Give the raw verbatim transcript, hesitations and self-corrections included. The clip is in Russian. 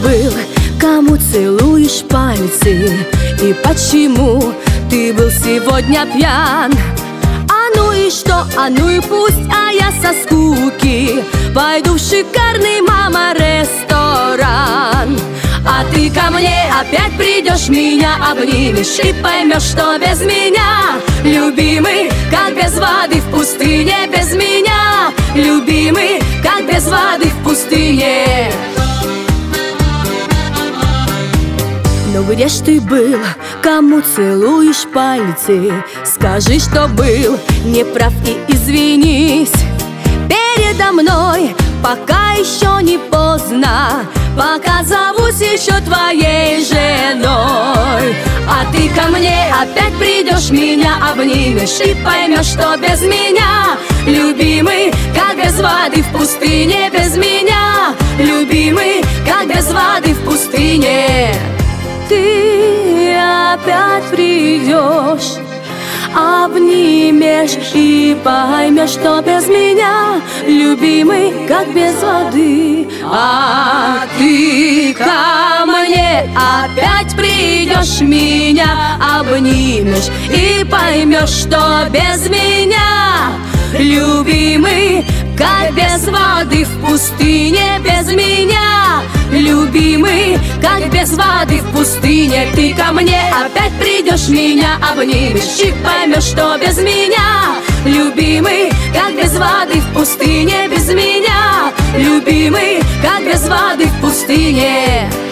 был, кому целуешь пальцы? И почему ты был сегодня пьян? А ну и что, а ну и пусть, а я со скуки пойду в шикарный, мама, ресторан. А ты ко мне опять придешь, меня обнимешь и поймешь, что без меня, любимый, как без воды в пустыне, без меня, любимый, как без воды в пустыне. Но где ж ты был, кому целуешь пальцы? Скажи, что был неправ и извинись передо мной, пока еще не поздно, пока зовусь еще твоей женой. А ты ко мне опять придешь, меня обнимешь и поймешь, что без меня, любимый, как без воды в пустыне, без меня, любимый, как без воды в пустыне. Ты опять придешь, обнимешь и поймешь, что без меня, любимый, как без воды. А ты ко мне опять придешь, меня обнимешь и поймешь, что без меня, любимый, как без воды в пустыне, без меня, любимый, как без воды в пустыне. Ты ко мне опять придешь, меня обнимешь и поймешь, что без меня, любимый, как без воды в пустыне, без меня, любимый, как без воды в пустыне.